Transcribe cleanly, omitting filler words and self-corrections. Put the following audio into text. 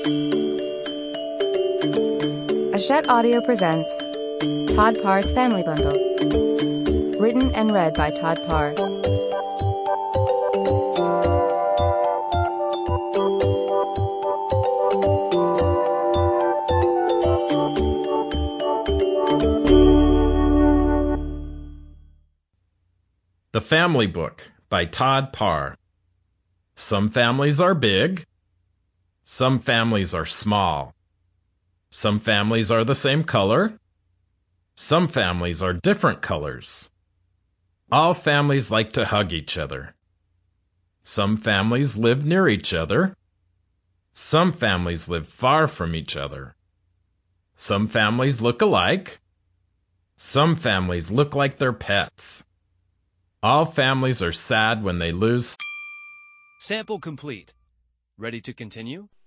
Hachette Audio presents Todd Parr's Family Bundle. Written and read by Todd Parr. The Family Book by Todd Parr. Some families are big. Some families are small. Some families are the same color. Some families are different colors. All families like to hug each other. Some families live near each other. Some families live far from each other. Some families look alike. Some families look like their pets. All families are sad when they lose. Sample complete. Ready to continue?